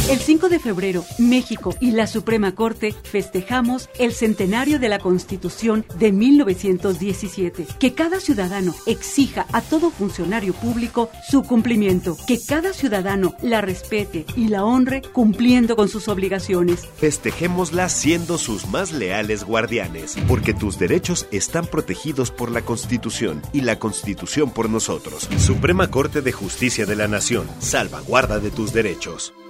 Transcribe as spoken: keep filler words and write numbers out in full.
El cinco de febrero, México y la Suprema Corte festejamos el centenario de la Constitución de mil novecientos diecisiete. Que cada ciudadano exija a todo funcionario público su cumplimiento. Que cada ciudadano la respete y la honre cumpliendo con sus obligaciones. Festejémosla siendo sus más leales guardianes, porque tus derechos están protegidos por la Constitución y la Constitución por nosotros. Suprema Corte de Justicia de la Nación, salvaguarda de tus derechos.